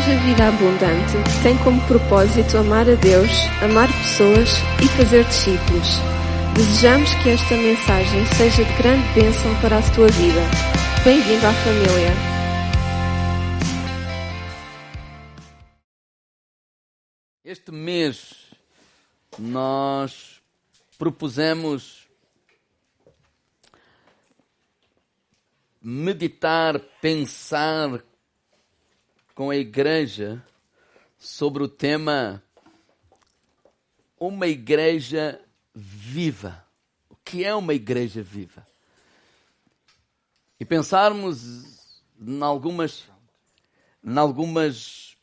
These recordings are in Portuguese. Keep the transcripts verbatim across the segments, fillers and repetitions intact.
Igreja Vida Abundante tem como propósito amar a Deus, amar pessoas e fazer discípulos. Desejamos que esta mensagem seja de grande bênção para a tua vida. Bem-vindo à família. Este mês nós propusemos meditar, pensar com a igreja sobre o tema uma igreja viva. O que é uma igreja viva? E pensarmos em algumas, em algumas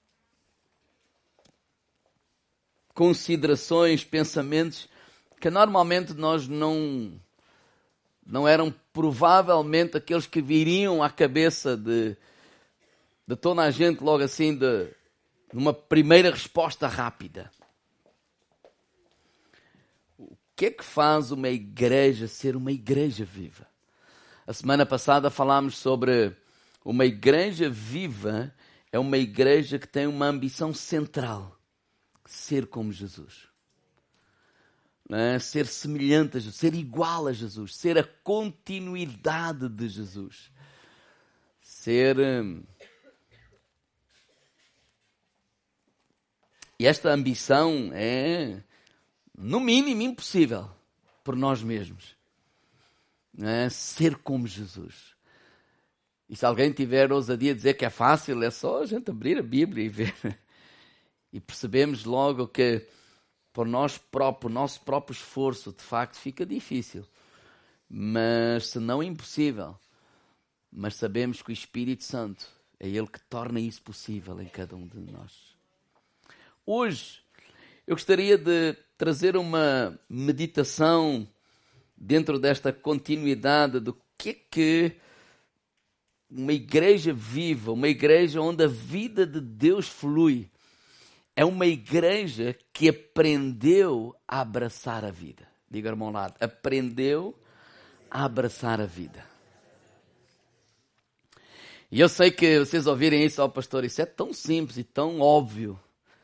considerações, pensamentos que normalmente nós não, não eram provavelmente aqueles que viriam à cabeça de de toda a gente logo assim, de, de uma primeira resposta rápida. O que é que faz uma igreja ser uma igreja viva? A semana passada falámos sobre uma igreja viva é uma igreja que tem uma ambição central, ser como Jesus. Não é? Ser semelhante a Jesus, ser igual a Jesus, ser a continuidade de Jesus. Ser... E esta ambição é, no mínimo, impossível por nós mesmos. Não é? Ser como Jesus. E se alguém tiver ousadia dizer que é fácil, é só a gente abrir a Bíblia e ver. E percebemos logo que, por nós próprios, nosso próprio esforço, de facto, fica difícil. Mas, se não impossível, mas sabemos que o Espírito Santo é Ele que torna isso possível em cada um de nós. Hoje, eu gostaria de trazer uma meditação dentro desta continuidade do que é que uma igreja viva, uma igreja onde a vida de Deus flui, é uma igreja que aprendeu a abraçar a vida. Diga, irmão, lado, aprendeu a abraçar a vida. E eu sei que vocês ouvirem isso, ó pastor, isso é tão simples e tão óbvio.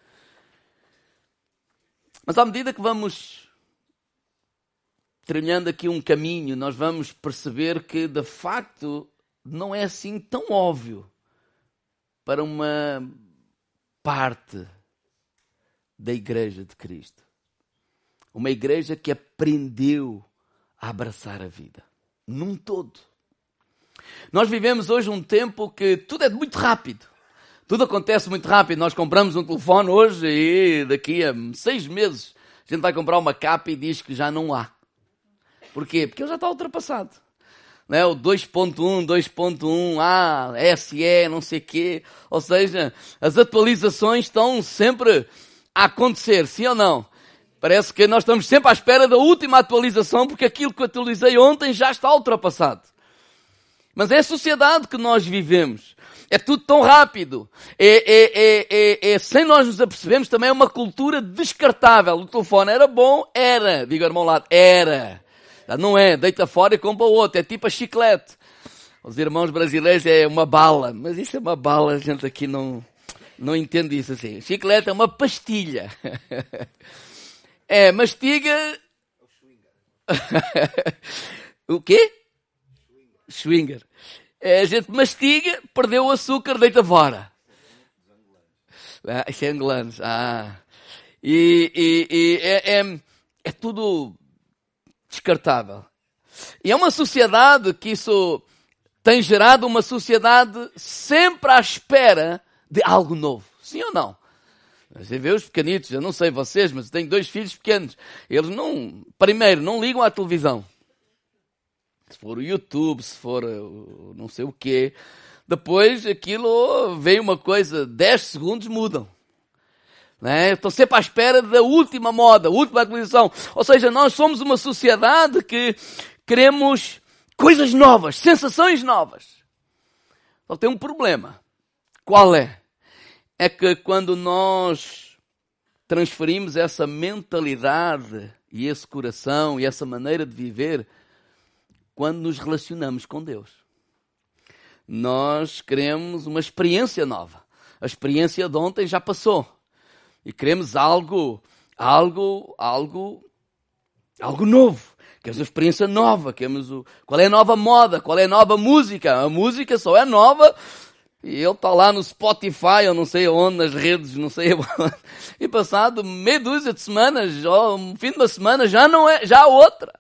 Mas à medida que vamos trilhando aqui um caminho, nós vamos perceber que, de facto, não é assim tão óbvio para uma parte da igreja de Cristo. Uma igreja que aprendeu a abraçar a vida, num todo. Nós vivemos hoje um tempo que tudo é muito rápido. Tudo acontece muito rápido. Nós compramos um telefone hoje e daqui a seis meses a gente vai comprar uma capa e diz que já não há. Porquê? Porque ele já está ultrapassado. Não é? O dois ponto um, dois ponto um, A, S E, não sei o quê. Ou seja, as atualizações estão sempre a acontecer, sim ou não? Parece que nós estamos sempre à espera da última atualização porque aquilo que eu atualizei ontem já está ultrapassado. Mas é a sociedade que nós vivemos. É tudo tão rápido. É, é, é, é, é, sem nós nos apercebermos, também é uma cultura descartável. O telefone era bom? Era. Diga, irmão, lado, era. Não é. Deita fora e compra o outro. É tipo a chiclete. Os irmãos brasileiros é uma bala. Mas isso é uma bala. A gente aqui não, não entende isso assim. Chiclete é uma pastilha. É, mastiga... O quê? Schwinger. É, a gente mastiga, perdeu o açúcar, deita fora. Ah, isso é angolanos. Ah. E, e, e é, é, é tudo descartável. E é uma sociedade que isso tem gerado uma sociedade sempre à espera de algo novo. Sim ou não? Você vê os pequenitos, eu não sei vocês, mas eu tenho dois filhos pequenos. Eles não, primeiro, não ligam à televisão. Se for o YouTube, se for não sei o quê. Depois aquilo veio uma coisa, dez segundos mudam. Né? Estou sempre à espera da última moda, última atualização. Ou seja, nós somos uma sociedade que queremos coisas novas, sensações novas. Só tem um problema. Qual é? É que quando nós transferimos essa mentalidade e esse coração e essa maneira de viver, quando nos relacionamos com Deus, nós queremos uma experiência nova. A experiência de ontem já passou. E queremos algo, algo, algo, algo novo. Queremos uma experiência nova. Queremos o, qual é a nova moda? Qual é a nova música? A música só é nova e ele está lá no Spotify, ou não sei onde, nas redes, não sei onde. E passado meia dúzia de semanas, ou um fim de uma semana, já não é, já há outra.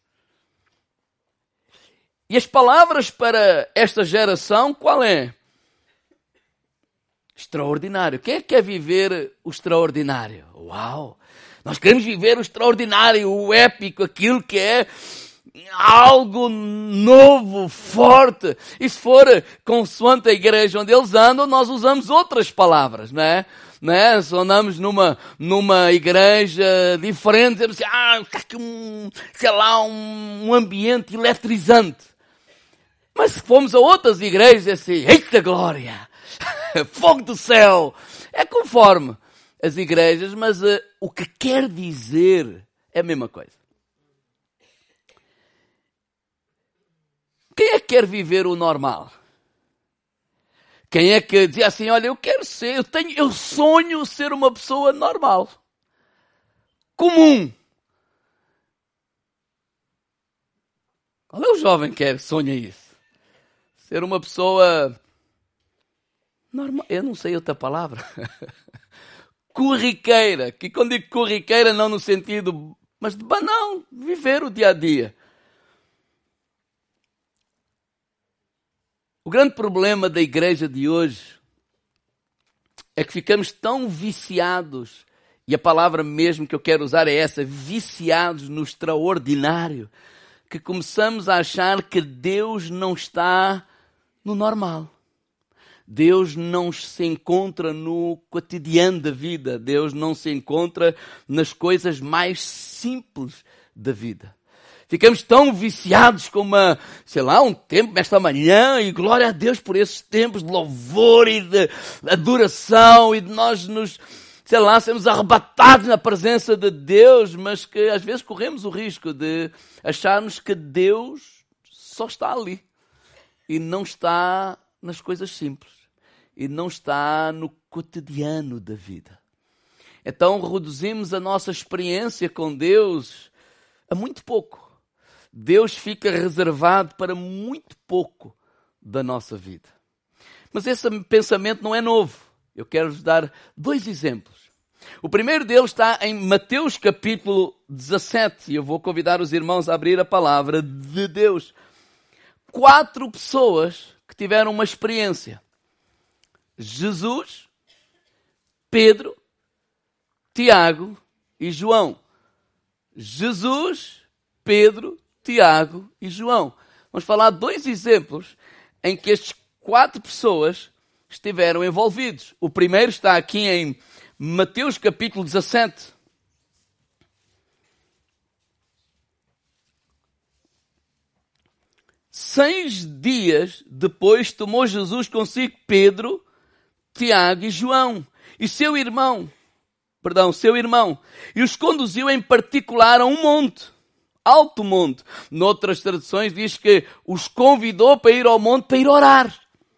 E as palavras para esta geração, qual é? Extraordinário. Quem é que quer viver o extraordinário? Uau! Nós queremos viver o extraordinário, o épico, aquilo que é algo novo, forte. E se for consoante a igreja onde eles andam, nós usamos outras palavras, não é? Não é? Se andamos numa, numa igreja diferente, dizemos assim, ah, está aqui um, sei lá, um, um ambiente eletrizante. Mas se formos a outras igrejas, é assim, eita glória, fogo do céu. É conforme as igrejas, mas uh, o que quer dizer é a mesma coisa. Quem é que quer viver o normal? Quem é que dizia assim, olha, eu quero ser, eu tenho, eu sonho ser uma pessoa normal, comum. Qual é o jovem que quer, sonha isso? Ser uma pessoa normal, eu não sei outra palavra. Corriqueira, que quando digo corriqueira não no sentido, mas de banal, viver o dia a dia. O grande problema da igreja de hoje é que ficamos tão viciados, e a palavra mesmo que eu quero usar é essa, viciados no extraordinário, que começamos a achar que Deus não está no normal. Deus não se encontra no cotidiano da vida. Deus não se encontra nas coisas mais simples da vida. Ficamos tão viciados com uma, sei lá, um tempo esta manhã, e glória a Deus por esses tempos de louvor e de adoração e de nós nos, sei lá, sermos arrebatados na presença de Deus, mas que às vezes corremos o risco de acharmos que Deus só está ali e não está nas coisas simples. E não está no cotidiano da vida. Então reduzimos a nossa experiência com Deus a muito pouco. Deus fica reservado para muito pouco da nossa vida. Mas esse pensamento não é novo. Eu quero vos dar dois exemplos. O primeiro deles está em Mateus capítulo dezassete. E eu vou convidar os irmãos a abrir a palavra de Deus. Quatro pessoas que tiveram uma experiência. Jesus, Pedro, Tiago e João. Jesus, Pedro, Tiago e João. Vamos falar de dois exemplos em que estes quatro pessoas estiveram envolvidos. O primeiro está aqui em Mateus capítulo dezassete. Seis dias depois tomou Jesus consigo Pedro, Tiago e João, e seu irmão, perdão, seu irmão, e os conduziu em particular a um monte, alto monte. Noutras traduções diz que os convidou para ir ao monte para ir orar.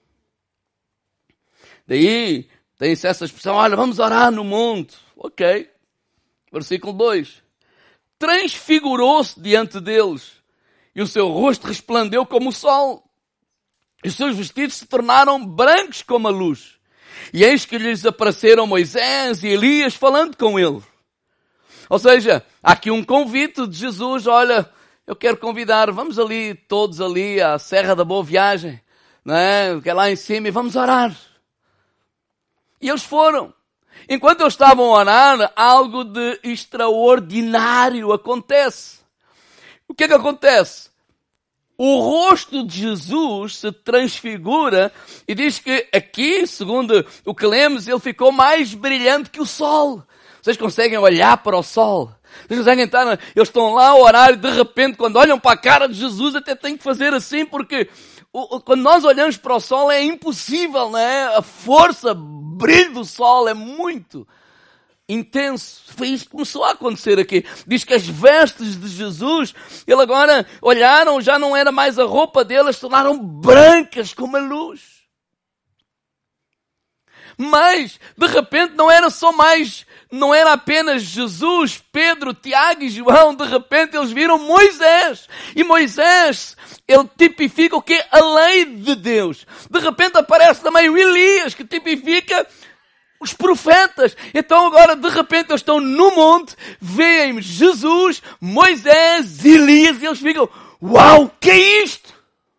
Daí tem-se essa expressão, olha, vamos orar no monte. Ok. Versículo dois. Transfigurou-se diante deles, e o seu rosto resplandeceu como o sol, e os seus vestidos se tornaram brancos como a luz. E eis que lhes apareceram Moisés e Elias falando com ele. Ou seja, há aqui um convite de Jesus, olha, eu quero convidar, vamos ali, todos ali, à Serra da Boa Viagem, não é? Que é lá em cima, e vamos orar. E eles foram. Enquanto eles estavam a orar, algo de extraordinário acontece. O que é que acontece? O rosto de Jesus se transfigura e diz que aqui, segundo o que lemos, ele ficou mais brilhante que o sol. Vocês conseguem olhar para o sol? Vocês conseguem estar, eles estão lá a orar e de repente quando olham para a cara de Jesus até têm que fazer assim porque quando nós olhamos para o sol é impossível, não é? A força, o brilho do sol é muito intenso. Foi isso que começou a acontecer aqui. Diz que as vestes de Jesus, ele agora olharam, já não era mais a roupa dele, se tornaram brancas como a luz. Mas, de repente, não era só mais, não era apenas Jesus, Pedro, Tiago e João. De repente, eles viram Moisés. E Moisés, ele tipifica o quê? A lei de Deus. De repente, aparece também o Elias, que tipifica os profetas. Então agora, de repente, eles estão no monte, veem Jesus, Moisés, Elias, e eles ficam, uau, o que é isto?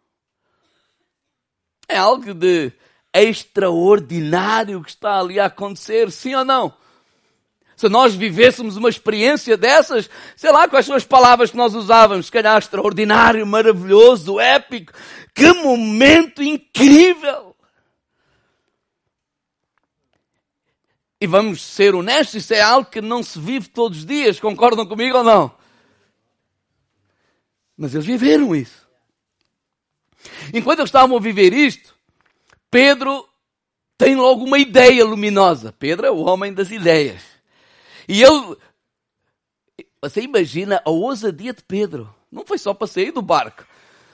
É algo de extraordinário que está ali a acontecer, sim ou não? Se nós vivêssemos uma experiência dessas, sei lá quais são as palavras que nós usávamos, se calhar extraordinário, maravilhoso, épico, que momento incrível! E vamos ser honestos, isso é algo que não se vive todos os dias, concordam comigo ou não? Mas eles viveram isso. Enquanto eles estavam a viver isto, Pedro tem logo uma ideia luminosa. Pedro é o homem das ideias. E ele, você imagina a ousadia de Pedro. Não foi só para sair do barco.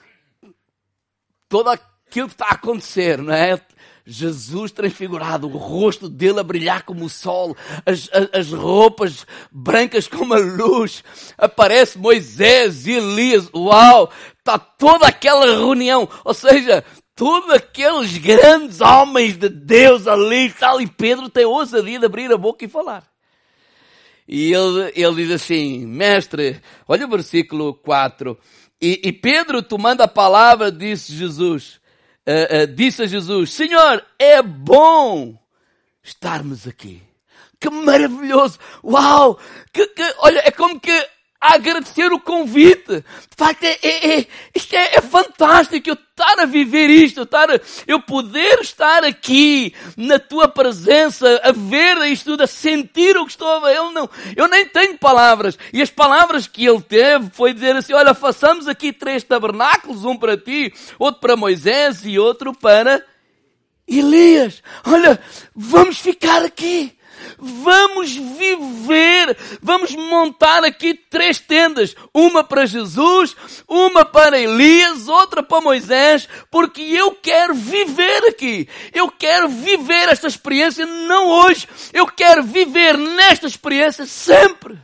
Todo aquilo que está a acontecer, não é? Jesus transfigurado, o rosto dele a brilhar como o sol, as, as, as roupas brancas como a luz, aparece Moisés e Elias, uau, está toda aquela reunião, ou seja, todos aqueles grandes homens de Deus ali, tal, e Pedro tem ousadia de abrir a boca e falar. E ele, ele diz assim, mestre, olha o versículo quatro, e, e Pedro, tomando a palavra, disse Jesus, Uh, uh, disse a Jesus, Senhor, é bom estarmos aqui. Que maravilhoso. Uau. Que, que, olha, é como que a agradecer o convite. De facto, é, é, é, isto é, é fantástico. Eu estar a viver isto. Eu, estar a, eu poder estar aqui na tua presença, a ver isto tudo, a sentir o que estou a ver. Eu, não, eu nem tenho palavras. E as palavras que ele teve foi dizer assim, olha, façamos aqui três tabernáculos, um para ti, outro para Moisés e outro para Elias. Olha, vamos ficar aqui. Vamos viver, vamos montar aqui três tendas, uma para Jesus, uma para Elias, outra para Moisés, porque eu quero viver aqui, eu quero viver esta experiência não hoje, eu quero viver nesta experiência sempre.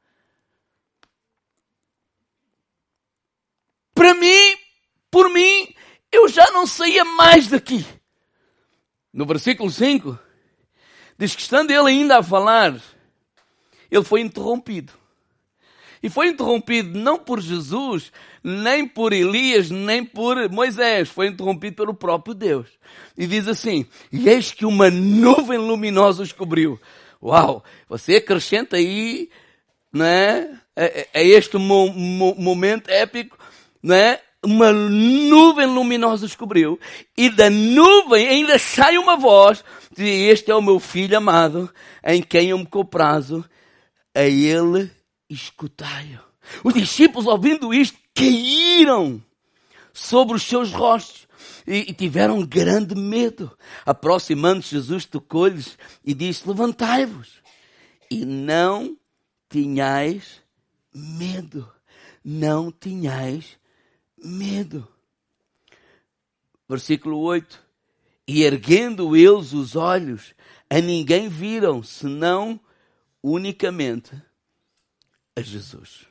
Para mim, por mim, eu já não saía mais daqui. No versículo cinco, diz que estando ele ainda a falar, ele foi interrompido. E foi interrompido não por Jesus, nem por Elias, nem por Moisés. Foi interrompido pelo próprio Deus. E diz assim, e eis que uma nuvem luminosa os cobriu. Uau! Você acrescenta aí, né, a, a este mo, mo, momento épico, né? Uma nuvem luminosa os cobriu. E da nuvem ainda sai uma voz. Este é o meu filho amado, em quem eu me comprazo. A ele escutai-o. Os discípulos, ouvindo isto, caíram sobre os seus rostos. E, e tiveram grande medo. Aproximando-se, Jesus tocou-lhes e disse, levantai-vos. E não tenhais medo. Não tenhais medo. Versículo oito. E erguendo eles os olhos, a ninguém viram, senão unicamente a Jesus.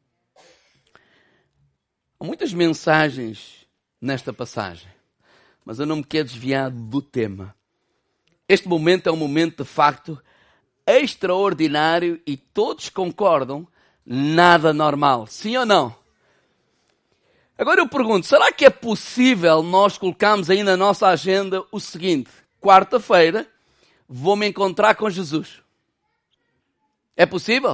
Há muitas mensagens nesta passagem, mas eu não me quero desviar do tema. Este momento é um momento de facto extraordinário e todos concordam, nada normal. Sim ou não? Agora eu pergunto, será que é possível nós colocarmos aí na nossa agenda o seguinte, quarta-feira vou me encontrar com Jesus? É possível?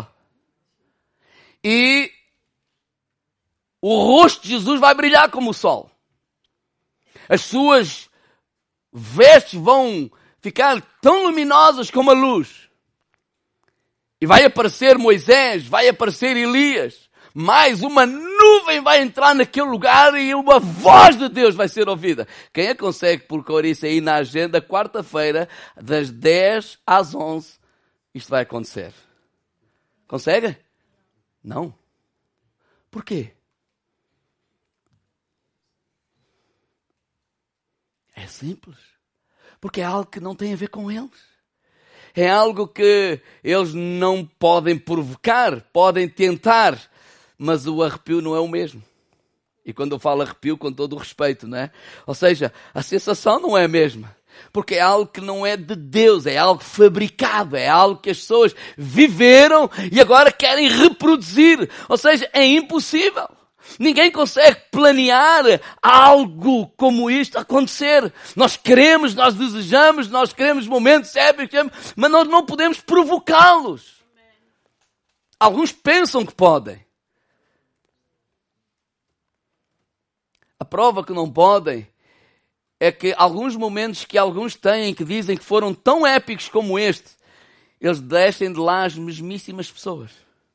E o rosto de Jesus vai brilhar como o sol. As suas vestes vão ficar tão luminosas como a luz. E vai aparecer Moisés, vai aparecer Elias. Mais uma nuvem vai entrar naquele lugar e uma voz de Deus vai ser ouvida. Quem é que consegue pôr isso aí na agenda, quarta-feira, das dez às onze, isto vai acontecer? Consegue? Não. Por quê? É simples. Porque é algo que não tem a ver com eles. É algo que eles não podem provocar, podem tentar, mas o arrepio não é o mesmo. E quando eu falo arrepio, com todo o respeito, não é? Ou seja, a sensação não é a mesma. Porque é algo que não é de Deus, é algo fabricado, é algo que as pessoas viveram e agora querem reproduzir. Ou seja, é impossível. Ninguém consegue planear algo como isto acontecer. Nós queremos, nós desejamos, nós queremos momentos épicos, mas nós não podemos provocá-los. Alguns pensam que podem. A prova que não podem é que alguns momentos que alguns têm, que dizem que foram tão épicos como este, eles descem de lá as mesmíssimas pessoas.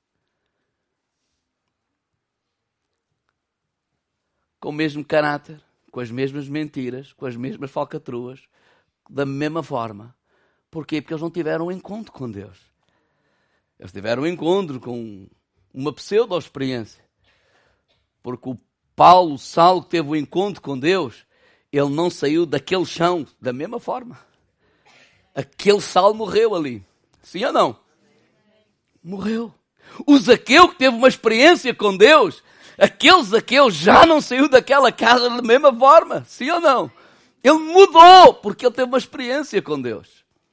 Com o mesmo caráter, com as mesmas mentiras, com as mesmas falcatruas, da mesma forma. Porquê? Porque eles não tiveram um encontro com Deus. Eles tiveram um encontro com uma pseudo-experiência. Porque o Paulo, Saulo, que teve um encontro com Deus, ele não saiu daquele chão da mesma forma. Aquele Saulo morreu ali. Sim ou não? Morreu. O Zaqueu, que teve uma experiência com Deus, aquele Zaqueu já não saiu daquela casa da mesma forma. Sim ou não? Ele mudou porque ele teve uma experiência com Deus.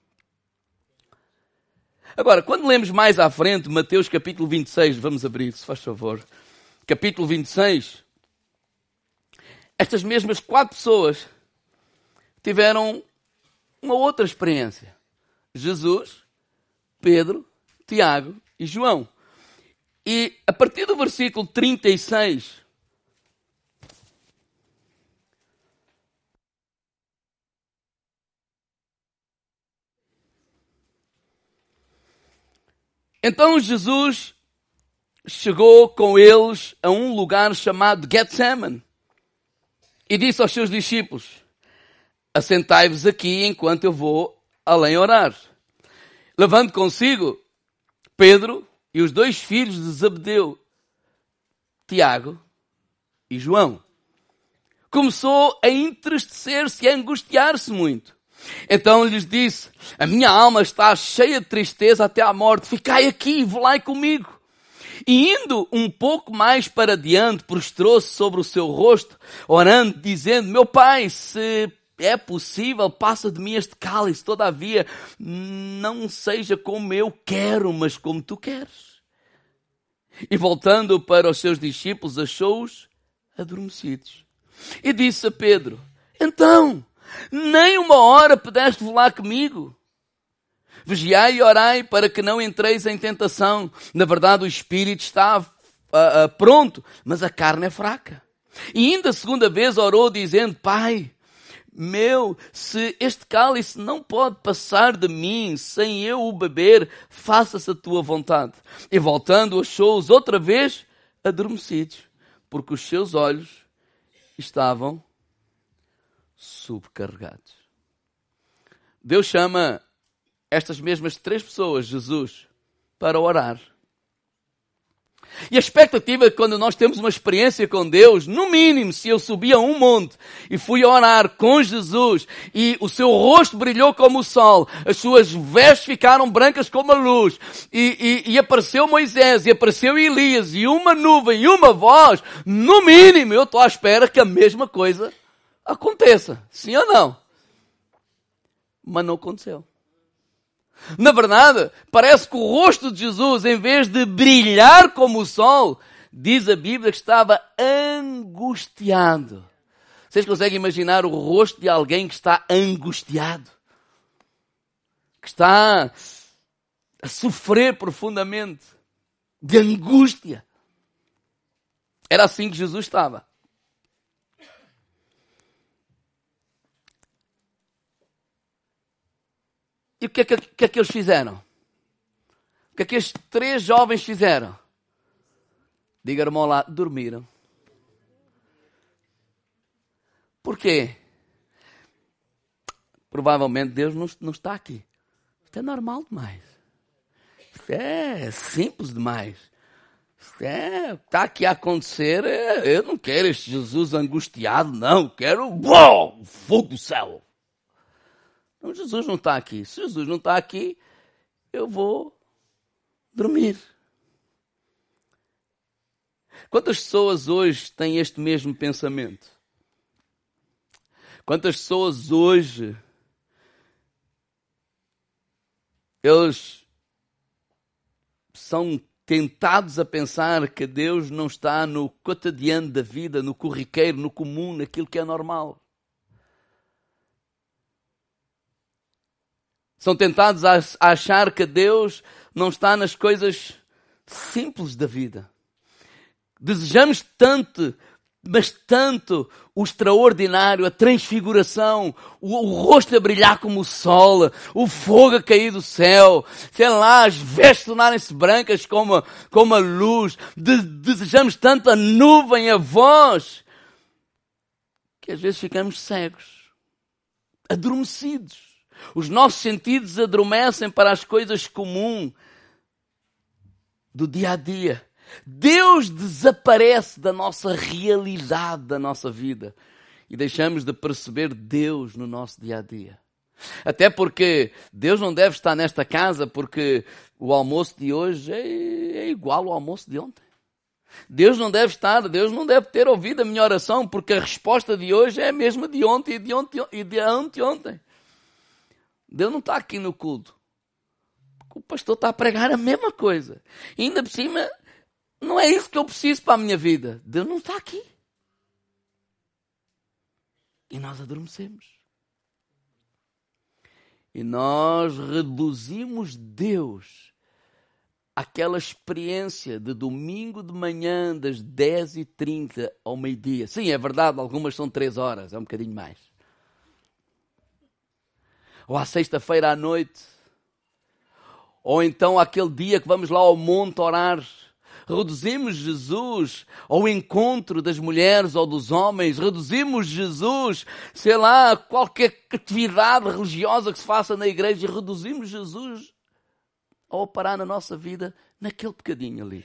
Agora, quando lemos mais à frente, Mateus capítulo vinte e seis, vamos abrir, se faz favor. Capítulo vinte e seis. Estas mesmas quatro pessoas tiveram uma outra experiência. Jesus, Pedro, Tiago e João. E a partir do versículo trinta e seis, então Jesus chegou com eles a um lugar chamado Getsemane e disse aos seus discípulos: assentai-vos aqui enquanto eu vou além orar. Levando consigo Pedro e os dois filhos de Zebedeu, Tiago e João, começou a entristecer-se e a angustiar-se muito. Então lhes disse: a minha alma está cheia de tristeza até à morte. Ficai aqui e velai comigo. E indo um pouco mais para diante, prostrou-se sobre o seu rosto, orando, dizendo: meu pai, se é possível, passa de mim este cálice, todavia não seja como eu quero, mas como tu queres. E voltando para os seus discípulos, achou-os adormecidos. E disse a Pedro: então, nem uma hora pudeste velar comigo? Vigiai e orai para que não entreis em tentação. Na verdade, o espírito está uh, uh, pronto, mas a carne é fraca. E ainda a segunda vez orou, dizendo: Pai meu, se este cálice não pode passar de mim sem eu o beber, faça-se a tua vontade. E voltando, achou-os outra vez adormecidos, porque os seus olhos estavam subcarregados. Deus chama estas mesmas três pessoas, Jesus, para orar. E a expectativa é que quando nós temos uma experiência com Deus, no mínimo, se eu subi a um monte e fui orar com Jesus e o seu rosto brilhou como o sol, as suas vestes ficaram brancas como a luz e, e, e apareceu Moisés e apareceu Elias e uma nuvem e uma voz, no mínimo eu estou à espera que a mesma coisa aconteça. Sim ou não? Mas não aconteceu. Na verdade, parece que o rosto de Jesus, em vez de brilhar como o sol, diz a Bíblia que estava angustiado. Vocês conseguem imaginar o rosto de alguém que está angustiado? Que está a sofrer profundamente de angústia. Era assim que Jesus estava. E o que é que, que é que eles fizeram? O que é que estes três jovens fizeram? Diga-me lá, dormiram. Porquê? Provavelmente Deus não, não está aqui. Isto é normal demais. Isto é simples demais. Isto é, está aqui a acontecer. Eu não quero este Jesus angustiado, não. Quero, uou, fogo do céu. Não, Jesus não está aqui. Se Jesus não está aqui, eu vou dormir. Quantas pessoas hoje têm este mesmo pensamento? Quantas pessoas hoje eles são tentados a pensar que Deus não está no cotidiano da vida, no corriqueiro, no comum, naquilo que é normal. São tentados a achar que Deus não está nas coisas simples da vida. Desejamos tanto, mas tanto, o extraordinário, a transfiguração, o, o rosto a brilhar como o sol, o fogo a cair do céu, sei lá, as vestes tornarem-se brancas como, a, como a luz. De, desejamos tanto a nuvem, a voz, que às vezes ficamos cegos, adormecidos. Os nossos sentidos adormecem para as coisas comuns do dia a dia. Deus desaparece da nossa realidade, da nossa vida. E deixamos de perceber Deus no nosso dia a dia. Até porque Deus não deve estar nesta casa porque o almoço de hoje é, é igual ao almoço de ontem. Deus não deve estar, Deus não deve ter ouvido a minha oração porque a resposta de hoje é a mesma de ontem e de ontem e de anteontem. Deus não está aqui no culto. O pastor está a pregar a mesma coisa. E ainda por cima, não é isso que eu preciso para a minha vida. Deus não está aqui. E nós adormecemos. E nós reduzimos Deus àquela experiência de domingo de manhã das dez e trinta ao meio-dia. Sim, é verdade, algumas são três horas, é um bocadinho mais. Ou à sexta-feira à noite. Ou então aquele dia que vamos lá ao monte orar. Reduzimos Jesus ao encontro das mulheres ou dos homens. Reduzimos Jesus, sei lá, a qualquer atividade religiosa que se faça na igreja. E reduzimos Jesus ao parar na nossa vida naquele bocadinho ali.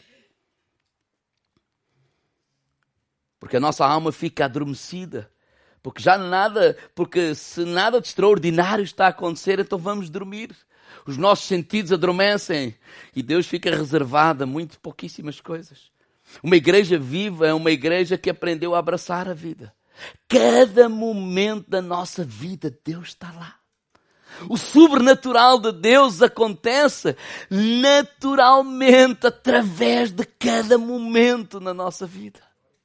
Porque a nossa alma fica adormecida. Porque já nada, porque se nada de extraordinário está a acontecer, então vamos dormir. Os nossos sentidos adormecem e Deus fica reservado a muito pouquíssimas coisas. Uma igreja viva é uma igreja que aprendeu a abraçar a vida. Cada momento da nossa vida, Deus está lá. O sobrenatural de Deus acontece naturalmente através de cada momento na nossa vida.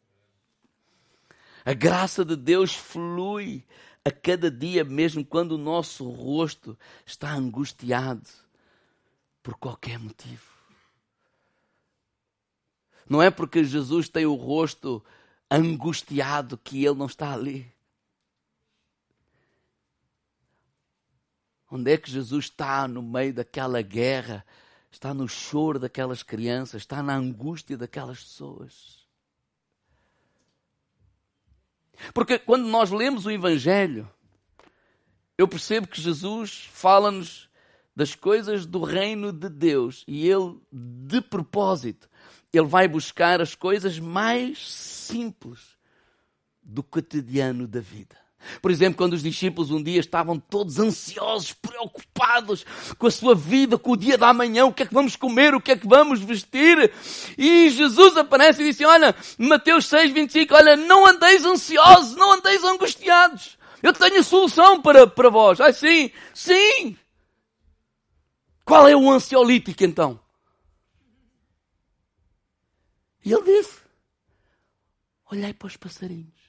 A graça de Deus flui a cada dia, mesmo quando o nosso rosto está angustiado por qualquer motivo. Não é porque Jesus tem o rosto angustiado que Ele não está ali. Onde é que Jesus está no meio daquela guerra? Está no choro daquelas crianças, está na angústia daquelas pessoas. Porque quando nós lemos o Evangelho, eu percebo que Jesus fala-nos das coisas do reino de Deus. E Ele, de propósito, Ele vai buscar as coisas mais simples do cotidiano da vida. Por exemplo, quando os discípulos um dia estavam todos ansiosos, preocupados com a sua vida, com o dia da manhã, o que é que vamos comer, o que é que vamos vestir. E Jesus aparece e disse, olha, Mateus seis, vinte e cinco, olha, não andeis ansiosos, não andeis angustiados. Eu tenho a solução para, para vós. Ah, sim, sim. Qual é o ansiolítico então? E ele disse, olhai para os passarinhos.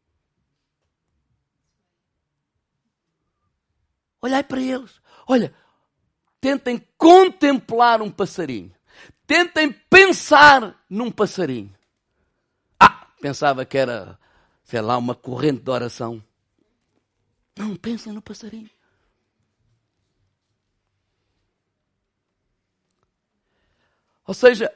Olhai para eles. Olha, tentem contemplar um passarinho. Tentem pensar num passarinho. Ah, pensava que era, sei lá, uma corrente de oração. Não, pensem no passarinho. Ou seja,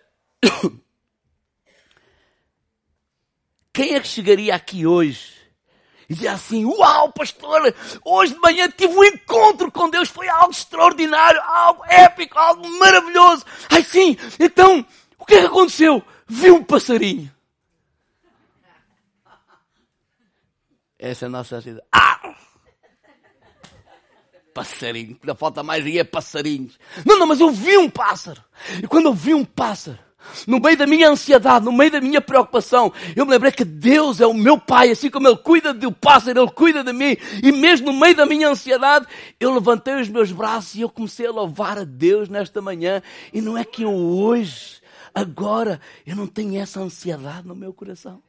quem é que chegaria aqui hoje e dizia assim, uau, pastor, hoje de manhã tive um encontro com Deus, foi algo extraordinário, algo épico, algo maravilhoso. Ai sim, então, o que é que aconteceu? Vi um passarinho. Essa é a nossa vida. Ah! passarinho, ainda falta mais aí é passarinhos. Não, não, mas eu vi um pássaro. E quando eu vi um pássaro, no meio da minha ansiedade, no meio da minha preocupação, eu me lembrei que Deus é o meu Pai, assim como Ele cuida do pássaro, Ele cuida de mim. E mesmo no meio da minha ansiedade, eu levantei os meus braços e eu comecei a louvar a Deus nesta manhã. E não é que eu hoje, agora, eu não tenho essa ansiedade no meu coração.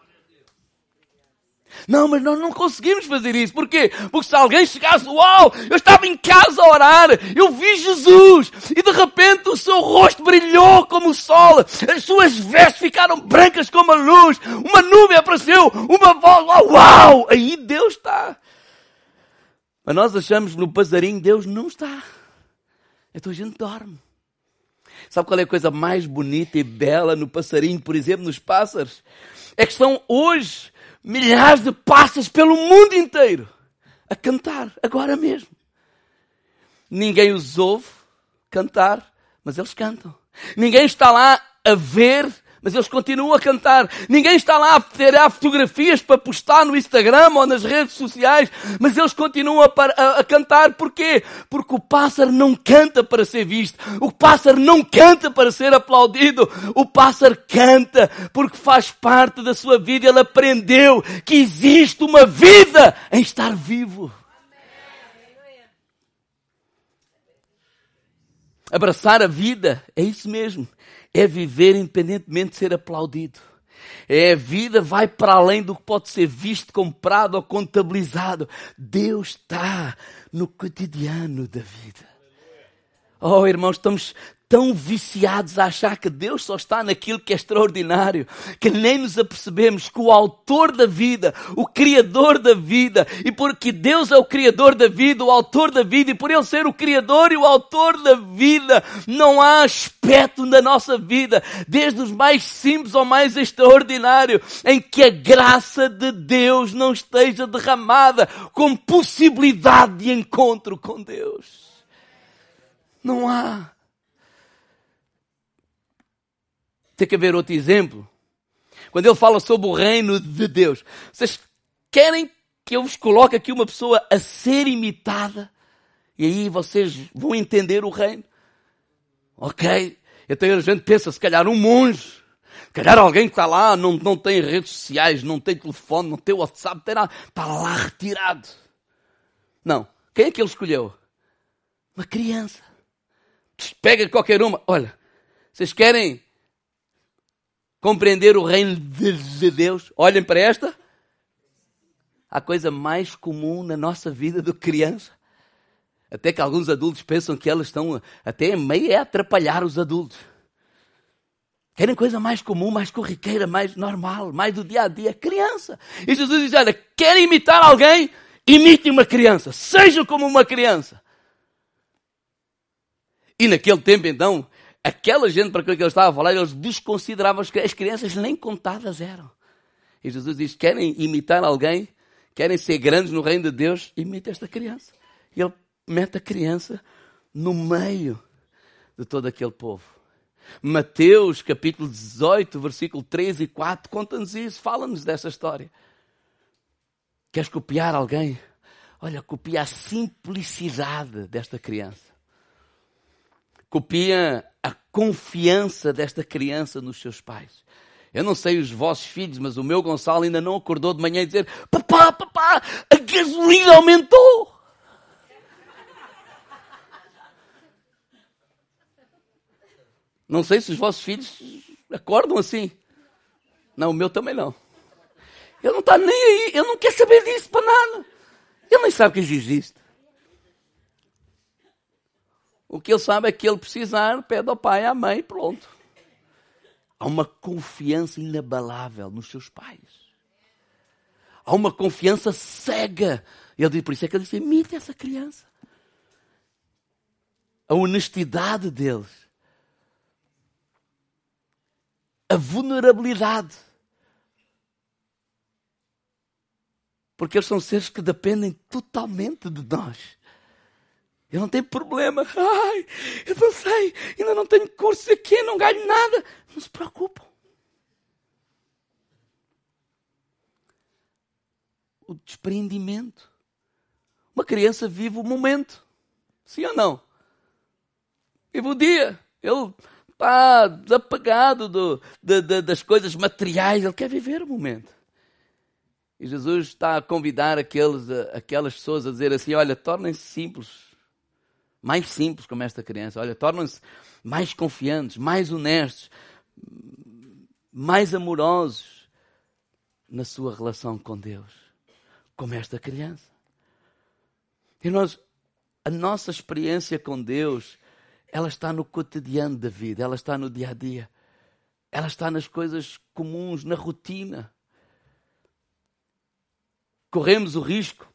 Não, mas nós não conseguimos fazer isso. Porquê? Porque se alguém chegasse, uau, eu estava em casa a orar, eu vi Jesus, e de repente o seu rosto brilhou como o sol, as suas vestes ficaram brancas como a luz, uma nuvem apareceu, uma voz, uau, uau, aí Deus está. Mas nós achamos que no passarinho Deus não está. Então a gente dorme. Sabe qual é a coisa mais bonita e bela no passarinho, por exemplo, nos pássaros? É que estão hoje milhares de pássaros pelo mundo inteiro a cantar, agora mesmo. Ninguém os ouve cantar, mas eles cantam. Ninguém está lá a ver, mas eles continuam a cantar. Ninguém está lá a tirar fotografias para postar no Instagram ou nas redes sociais, mas eles continuam a, a, a cantar. Porquê? Porque o pássaro não canta para ser visto. O pássaro não canta para ser aplaudido. O pássaro canta porque faz parte da sua vida. Ele aprendeu que existe uma vida em estar vivo. Abraçar a vida é isso mesmo. É viver independentemente de ser aplaudido. É a vida vai para além do que pode ser visto, comprado ou contabilizado. Deus está no cotidiano da vida. Oh, irmãos, estamos tão viciados a achar que Deus só está naquilo que é extraordinário, que nem nos apercebemos que o autor da vida, o criador da vida, e porque Deus é o criador da vida, o autor da vida, e por Ele ser o criador e o autor da vida, não há aspecto da nossa vida, desde os mais simples ao mais extraordinário, em que a graça de Deus não esteja derramada como possibilidade de encontro com Deus. Não há. Tem que haver outro exemplo. Quando ele fala sobre o reino de Deus, vocês querem que eu vos coloque aqui uma pessoa a ser imitada? E aí vocês vão entender o reino. Ok. Então a gente pensa, se calhar um monge, se calhar alguém que está lá, não, não tem redes sociais, não tem telefone, não tem WhatsApp, não tem nada, está lá retirado. Não. Quem é que ele escolheu? Uma criança. Pega qualquer uma. Olha, vocês querem compreender o reino de Deus? Olhem para esta. Há coisa mais comum na nossa vida do que criança. Até que alguns adultos pensam que elas estão até meio a atrapalhar os adultos. Querem coisa mais comum, mais corriqueira, mais normal, mais do dia a dia. Criança. E Jesus diz, olha, querem imitar alguém? Imitem uma criança. Sejam como uma criança. E naquele tempo, então, aquela gente para quem ele estava a falar, eles desconsideravam que as crianças nem contadas eram. E Jesus diz, querem imitar alguém? Querem ser grandes no reino de Deus? Imita esta criança. E ele mete a criança no meio de todo aquele povo. Mateus, capítulo dezoito, versículo três e quatro, conta-nos isso, fala-nos dessa história. Queres copiar alguém? Olha, copia a simplicidade desta criança. Copia a confiança desta criança nos seus pais. Eu não sei os vossos filhos, mas o meu Gonçalo ainda não acordou de manhã e dizer, papá, papá, a gasolina aumentou. Não sei se os vossos filhos acordam assim. Não, o meu também não. Ele não está nem aí, ele não quer saber disso para nada. Ele nem sabe que isso existe. O que ele sabe é que ele precisar, pede ao pai e à mãe, pronto. Há uma confiança inabalável nos seus pais. Há uma confiança cega. Ele diz, por isso é que ele diz, imite essa criança. A honestidade deles. A vulnerabilidade. Porque eles são seres que dependem totalmente de nós. Eu não tenho problema. Ai, eu não sei, ainda não tenho curso aqui, não ganho nada. Não se preocupam. O desprendimento. Uma criança vive o momento. Sim ou não? Vive o dia. Ele está desapegado do, de, de, das coisas materiais. Ele quer viver o momento. E Jesus está a convidar aqueles, aquelas pessoas a dizer assim, olha, tornem-se simples. Mais simples como esta criança. Olha, tornem-se mais confiantes, mais honestos, mais amorosos na sua relação com Deus. Como esta criança. E nós, a nossa experiência com Deus, ela está no cotidiano da vida, ela está no dia a dia. Ela está nas coisas comuns, na rotina. Corremos o risco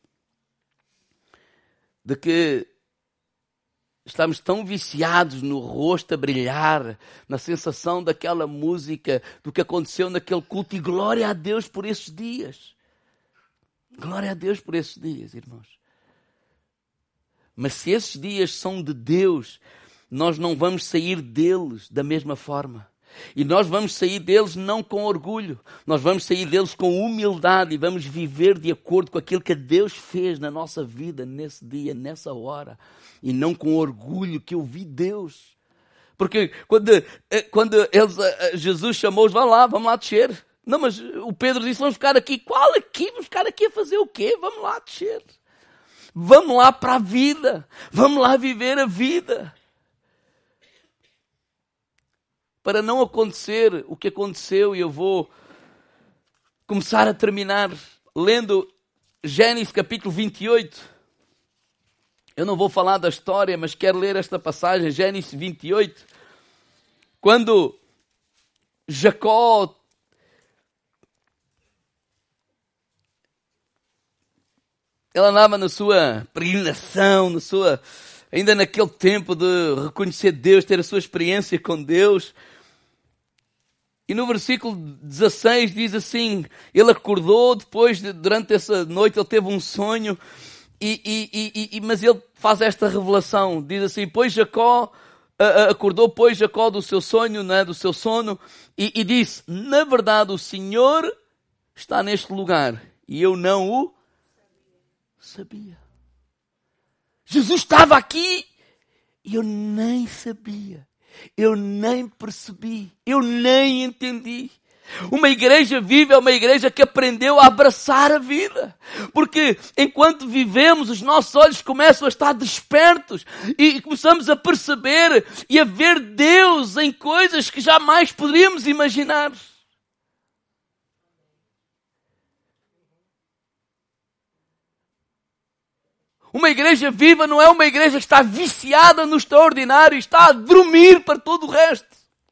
de que estamos tão viciados no rosto a brilhar, na sensação daquela música, do que aconteceu naquele culto. E glória a Deus por esses dias. Glória a Deus por esses dias, irmãos. Mas se esses dias são de Deus, nós não vamos sair deles da mesma forma. E nós vamos sair deles não com orgulho. Nós vamos sair deles com humildade e vamos viver de acordo com aquilo que Deus fez na nossa vida, nesse dia, nessa hora. E não com orgulho que eu vi Deus. Porque quando, quando eles, Jesus chamou-os, vão lá, vamos lá descer. Não, mas o Pedro disse, vamos ficar aqui. Qual aqui? Vamos ficar aqui a fazer o quê? Vamos lá descer. Vamos lá para a vida. Vamos lá viver a vida. Para não acontecer o que aconteceu, e eu vou começar a terminar lendo Gênesis capítulo vinte e oito. Eu não vou falar da história, mas quero ler esta passagem, Gênesis vinte e oito. Quando Jacó ele andava na sua peregrinação, na sua, ainda naquele tempo de reconhecer Deus, ter a sua experiência com Deus. E no versículo dezasseis diz assim, ele acordou depois, de, durante essa noite ele teve um sonho, e, e, e, mas ele faz esta revelação, diz assim, pois Jacó, uh, acordou pois Jacó do seu sonho, né, do seu sono, e, e disse, na verdade o Senhor está neste lugar, e eu não o sabia. Jesus estava aqui e eu nem sabia. Eu nem percebi. Eu nem entendi. Uma igreja viva é uma igreja que aprendeu a abraçar a vida. Porque enquanto vivemos, os nossos olhos começam a estar despertos e começamos a perceber e a ver Deus em coisas que jamais poderíamos imaginar. Uma igreja viva não é uma igreja que está viciada no extraordinário e está a dormir para todo o resto.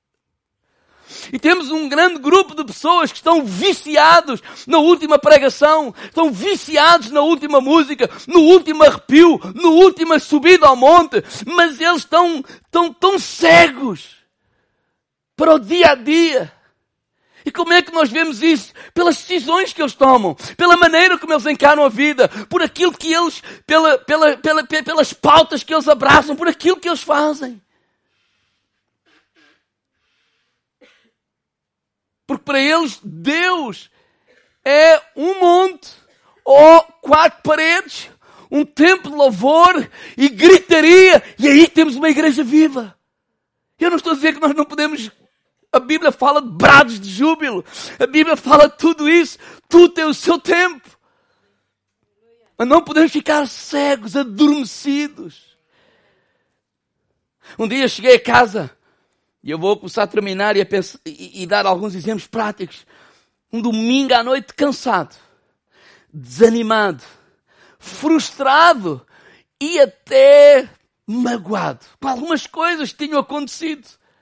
E temos um grande grupo de pessoas que estão viciados na última pregação, estão viciados na última música, no último arrepio, no última subida ao monte, mas eles estão tão, tão cegos para o dia a dia. E como é que nós vemos isso? Pelas decisões que eles tomam, pela maneira como eles encaram a vida, por aquilo que eles, pela, pela, pela, pelas pautas que eles abraçam, por aquilo que eles fazem. Porque para eles, Deus é um monte, ou quatro paredes, um templo de louvor e gritaria, e aí temos uma igreja viva. Eu não estou a dizer que nós não podemos... A Bíblia fala de brados de júbilo. A Bíblia fala de tudo isso. Tudo tem o seu tempo. Mas não podemos ficar cegos, adormecidos. Um dia cheguei a casa, e eu vou começar a terminar e, a pensar, e, e dar alguns exemplos práticos. Um domingo à noite cansado, desanimado, frustrado e até magoado com algumas coisas que tinham acontecido.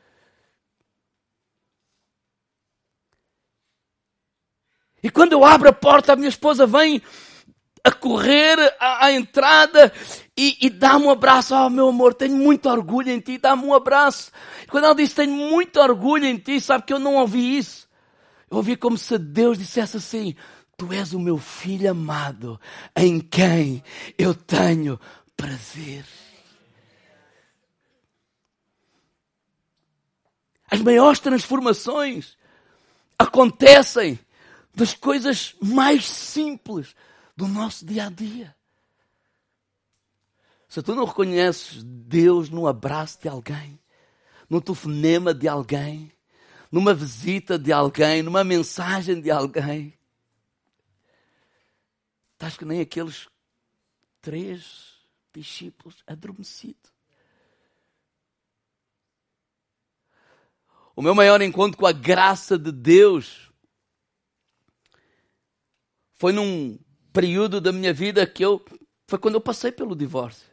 E quando eu abro a porta, a minha esposa vem a correr à, à entrada e, e dá-me um abraço. Oh, meu amor, tenho muito orgulho em ti, dá-me um abraço. E quando ela disse, tenho muito orgulho em ti, sabe que eu não ouvi isso? Eu ouvi como se Deus dissesse assim, tu és o meu filho amado, em quem eu tenho prazer. As maiores transformações acontecem das coisas mais simples do nosso dia a dia. Se tu não reconheces Deus no abraço de alguém, num telefonema de alguém, numa visita de alguém, numa mensagem de alguém, estás que nem aqueles três discípulos adormecidos. O meu maior encontro com a graça de Deus foi num período da minha vida que eu, foi quando eu passei pelo divórcio.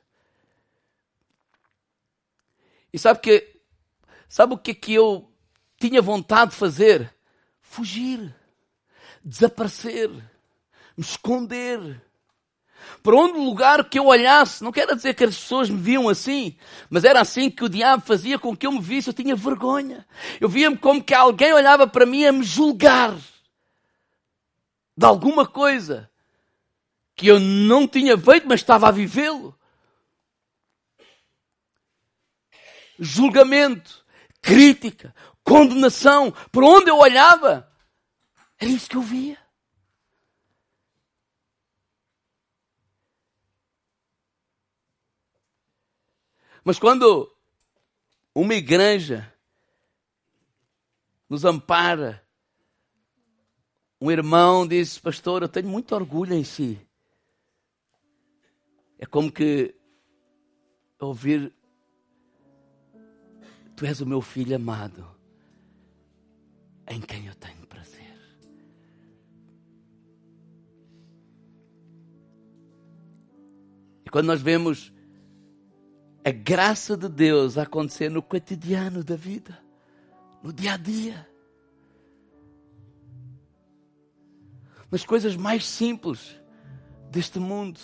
E sabe que, sabe o que que eu tinha vontade de fazer? Fugir, desaparecer, me esconder. Para onde lugar que eu olhasse, não quero dizer que as pessoas me viam assim, mas era assim que o diabo fazia com que eu me visse, eu tinha vergonha. Eu via-me como que alguém olhava para mim a me julgar de alguma coisa que eu não tinha feito, mas estava a vivê-lo. Julgamento, crítica, condenação, por onde eu olhava, era isso que eu via. Mas quando uma igreja nos ampara, um irmão disse, pastor, eu tenho muito orgulho em si. É como que ouvir, tu és o meu filho amado, em quem eu tenho prazer. E quando nós vemos a graça de Deus a acontecer no cotidiano da vida, no dia a dia, nas coisas mais simples deste mundo.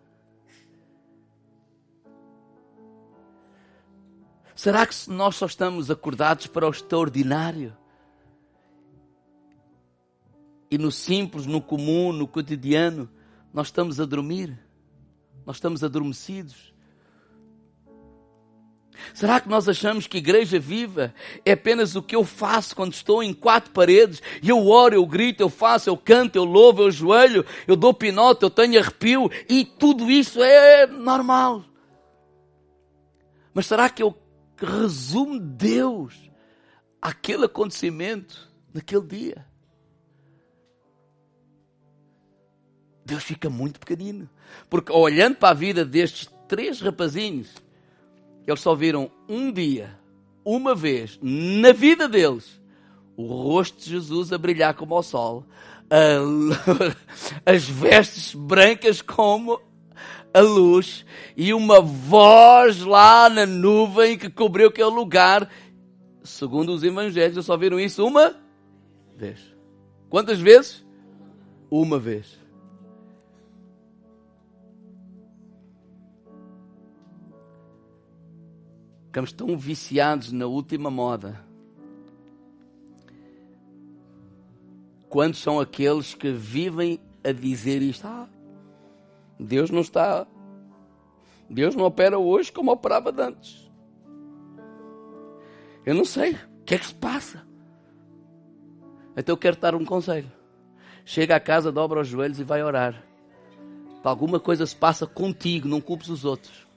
Será que nós só estamos acordados para o extraordinário? E no simples, no comum, no cotidiano, nós estamos a dormir? Nós estamos adormecidos? Será que nós achamos que igreja viva é apenas o que eu faço quando estou em quatro paredes? E eu oro, eu grito, eu faço, eu canto, eu louvo, eu joelho, eu dou pinote, eu tenho arrepio e tudo isso é normal. Mas será que eu resumo Deus àquele acontecimento naquele dia? Deus fica muito pequenino. Porque olhando para a vida destes três rapazinhos, eles só viram um dia, uma vez, na vida deles, o rosto de Jesus a brilhar como o sol, a, as vestes brancas como a luz e uma voz lá na nuvem que cobriu aquele lugar. Segundo os evangelhos, eles só viram isso uma vez. Quantas vezes? Uma vez. Ficamos tão viciados na última moda. Quantos são aqueles que vivem a dizer isto? Ah, Deus não está... Deus não opera hoje como operava antes. Eu não sei. O que é que se passa? Então eu quero dar um conselho. Chega à casa, dobra os joelhos e vai orar. Para alguma coisa se passa contigo, não culpes os outros.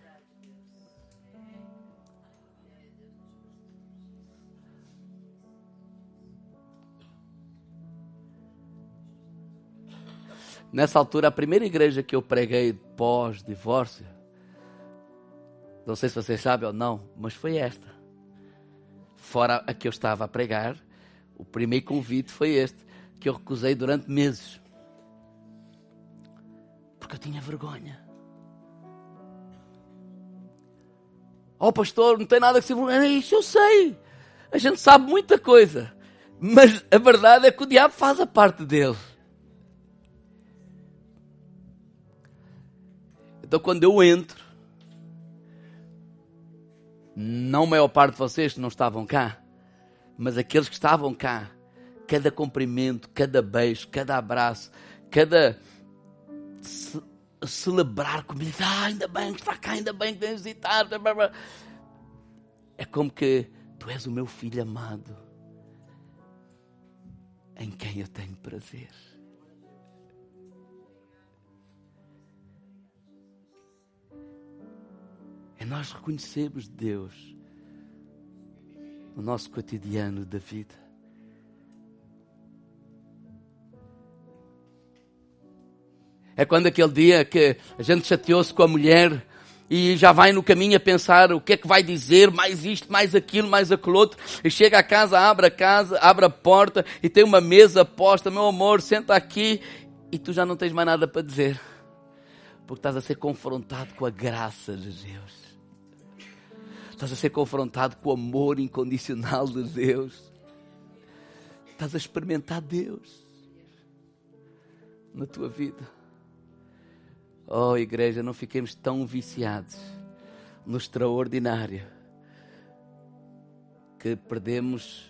Nessa altura, a primeira igreja que eu preguei pós-divórcio, não sei se vocês sabem ou não, mas foi esta. Fora a que eu estava a pregar, o primeiro convite foi este, que eu recusei durante meses. Porque eu tinha vergonha. Oh pastor, não tem nada que se vergonhar. Isso eu sei. A gente sabe muita coisa. Mas a verdade é que o diabo faz a parte dele. Então quando eu entro, não a maior parte de vocês que não estavam cá, mas aqueles que estavam cá, cada cumprimento, cada beijo, cada abraço, cada ce- celebrar comigo, ah, ainda bem que está cá, ainda bem que vem visitar, é como que tu és o meu filho amado, em quem eu tenho prazer. É nós reconhecermos Deus no nosso cotidiano da vida. É quando aquele dia que a gente chateou-se com a mulher e já vai no caminho a pensar o que é que vai dizer, mais isto, mais aquilo, mais aquilo outro, e chega a casa, abre a casa, abre a porta e tem uma mesa posta, meu amor, senta aqui, e tu já não tens mais nada para dizer, porque estás a ser confrontado com a graça de Deus. Estás a ser confrontado com o amor incondicional de Deus. Estás a experimentar Deus na tua vida. Oh, igreja, não fiquemos tão viciados no extraordinário que perdemos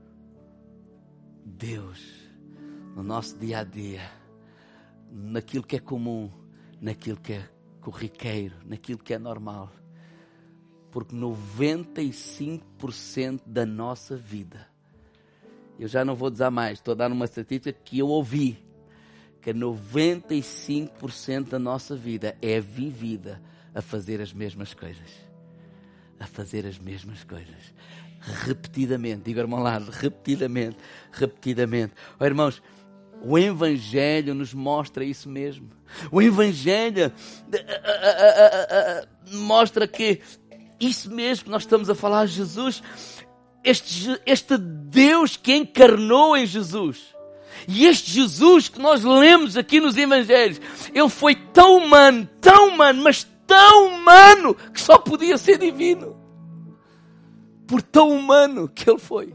Deus no nosso dia a dia, naquilo que é comum, naquilo que é corriqueiro, naquilo que é normal. Porque noventa e cinco por cento da nossa vida, eu já não vou dizer mais, estou a dar uma estatística que eu ouvi, que noventa e cinco por cento da nossa vida é vivida a fazer as mesmas coisas. A fazer as mesmas coisas. Repetidamente. Diga, irmão lá, repetidamente, repetidamente. Oh, irmãos, o Evangelho nos mostra isso mesmo. O Evangelho uh, uh, uh, uh, uh, mostra que isso mesmo que nós estamos a falar, Jesus, este, este Deus que encarnou em Jesus, e este Jesus que nós lemos aqui nos Evangelhos, ele foi tão humano, tão humano, mas tão humano, que só podia ser divino. Por tão humano que ele foi.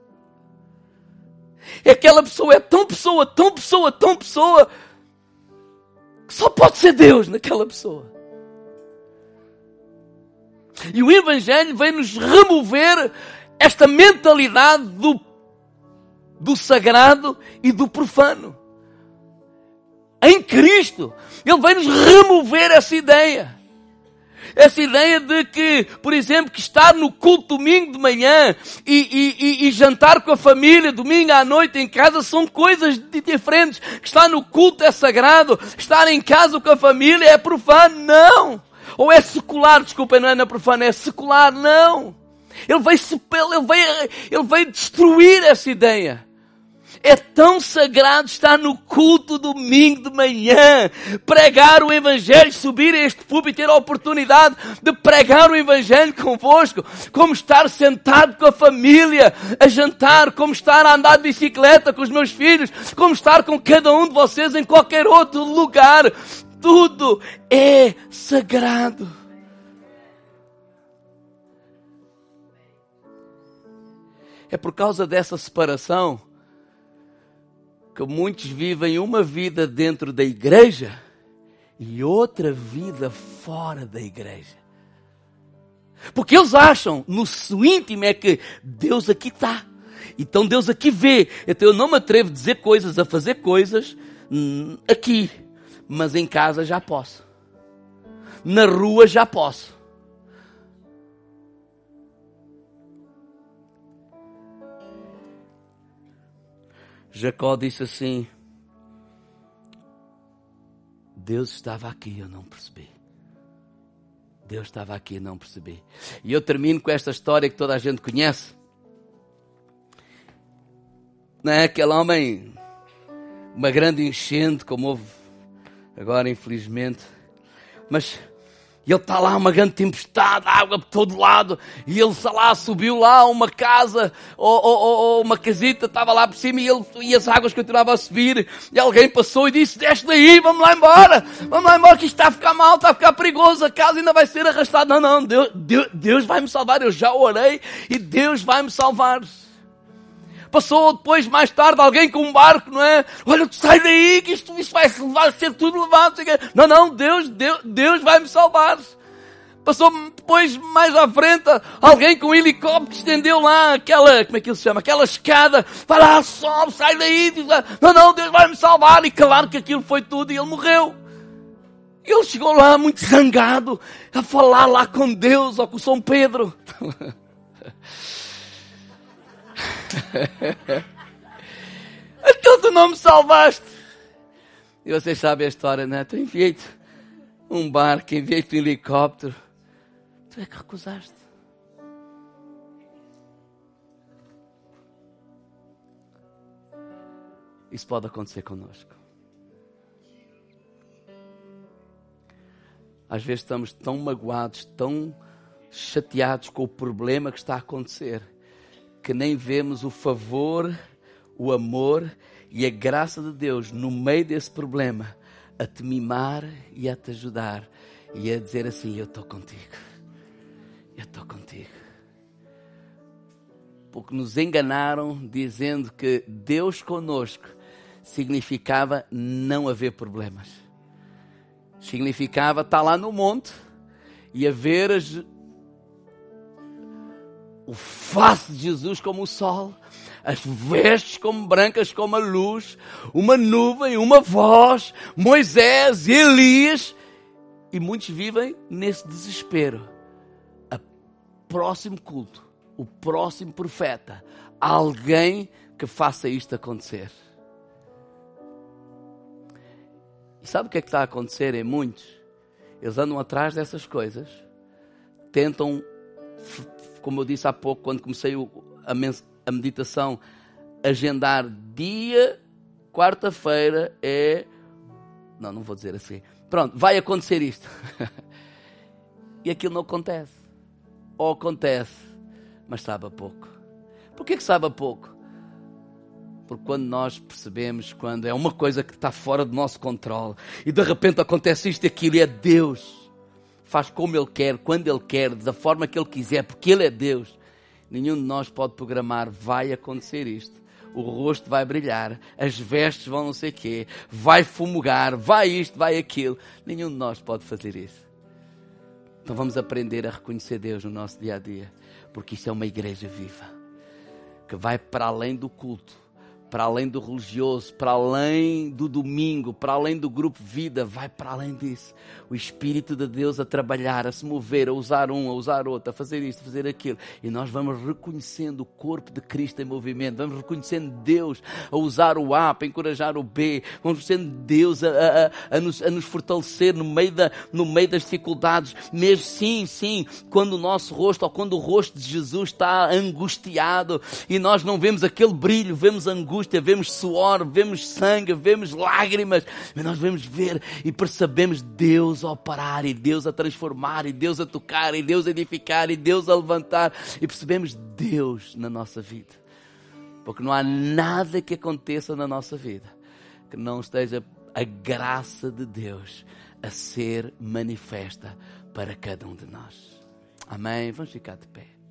E aquela pessoa é tão pessoa, tão pessoa, tão pessoa, que só pode ser Deus naquela pessoa. E o Evangelho vem nos remover esta mentalidade do, do sagrado e do profano. Em Cristo, Ele vem nos remover essa ideia. Essa ideia de que, por exemplo, que estar no culto domingo de manhã e, e, e, e jantar com a família domingo à noite em casa são coisas diferentes. Que estar no culto é sagrado, estar em casa com a família é profano. Não! Ou é secular, desculpem, não é na profana, é secular, não. Ele veio, ele veio, ele veio destruir essa ideia. É tão sagrado estar no culto domingo de manhã, pregar o Evangelho, subir a este púlpito e ter a oportunidade de pregar o Evangelho convosco, como estar sentado com a família, a jantar, como estar a andar de bicicleta com os meus filhos, como estar com cada um de vocês em qualquer outro lugar. Tudo é sagrado. É por causa dessa separação que muitos vivem uma vida dentro da igreja e outra vida fora da igreja. Porque eles acham, no seu íntimo, é que Deus aqui está. Então Deus aqui vê. Então eu não me atrevo a dizer coisas, a fazer coisas hum, aqui. Mas em casa já posso. Na rua já posso. Jacó disse assim: Deus estava aqui, eu não percebi. Deus estava aqui, eu não percebi. E eu termino com esta história que toda a gente conhece. Não é? Aquele homem, uma grande enchente, como houve agora, infelizmente. Mas ele está lá, uma grande tempestade, água por todo lado. E ele está lá, subiu lá uma casa, ou, ou, ou uma casita, estava lá por cima e, ele, e as águas continuavam a subir. E alguém passou e disse: desce daí, vamos lá embora. Vamos lá embora que isto está a ficar mal, está a ficar perigoso. A casa ainda vai ser arrastada. Não, não, Deus, Deus, Deus vai me salvar. Eu já orei e Deus vai me salvar. Passou depois, mais tarde, alguém com um barco, não é? Olha, sai daí, que isto, isto vai levar, ser tudo levado. Não, não, Deus, Deus, Deus vai me salvar. Passou depois, mais à frente, alguém com um helicóptero estendeu lá aquela, como é que ele se chama? Aquela escada. Vai lá, sobe, sai daí. Diz, não, não, Deus vai me salvar. E claro que aquilo foi tudo e ele morreu. E ele chegou lá muito zangado, a falar lá com Deus, ou com São Pedro. Então tu não me salvaste. E vocês sabem a história, não é? Tu enviei-te um barco, enviei-te um helicóptero. Tu é que recusaste. Isso pode acontecer connosco. Às vezes estamos tão magoados, tão chateados com o problema que está a acontecer, que nem vemos o favor, o amor e a graça de Deus no meio desse problema, a te mimar e a te ajudar e a dizer assim: eu estou contigo, eu estou contigo. Porque nos enganaram dizendo que Deus conosco significava não haver problemas. Significava estar lá no monte e haver as, o face de Jesus como o sol, as vestes como brancas como a luz, uma nuvem, uma voz, Moisés, Elias, e muitos vivem nesse desespero. O próximo culto, o próximo profeta, alguém que faça isto acontecer. E sabe o que é que está a acontecer em muitos? Eles andam atrás dessas coisas, tentam, como eu disse há pouco, quando comecei a meditação, agendar dia, quarta-feira é... Não, não vou dizer assim. Pronto, vai acontecer isto. E aquilo não acontece. Ou acontece, mas sabe a pouco. Porquê que sabe a pouco? Porque quando nós percebemos, quando é uma coisa que está fora do nosso controle, e de repente acontece isto e aquilo, e é Deus, faz como Ele quer, quando Ele quer, da forma que Ele quiser, porque Ele é Deus. Nenhum de nós pode programar, vai acontecer isto, o rosto vai brilhar, as vestes vão não sei o quê, vai fumegar, vai isto, vai aquilo. Nenhum de nós pode fazer isso. Então vamos aprender a reconhecer Deus no nosso dia a dia, porque isto é uma igreja viva, que vai para além do culto, para além do religioso, para além do domingo, para além do grupo vida, vai para além disso. O Espírito de Deus a trabalhar, a se mover, a usar um, a usar outro, a fazer isto, a fazer aquilo. E nós vamos reconhecendo o corpo de Cristo em movimento, vamos reconhecendo Deus a usar o A, para encorajar o B, vamos reconhecendo Deus a, a, a, nos, a nos fortalecer no meio, da, no meio das dificuldades. Mesmo sim, sim, quando o nosso rosto, ou quando o rosto de Jesus está angustiado e nós não vemos aquele brilho, vemos angústia, vemos suor, vemos sangue, vemos lágrimas, mas nós vamos ver e percebemos Deus a operar, e Deus a transformar, e Deus a tocar, e Deus a edificar, e Deus a levantar, e percebemos Deus na nossa vida, porque não há nada que aconteça na nossa vida que não esteja a graça de Deus a ser manifesta para cada um de nós. Amém? Vamos ficar de pé.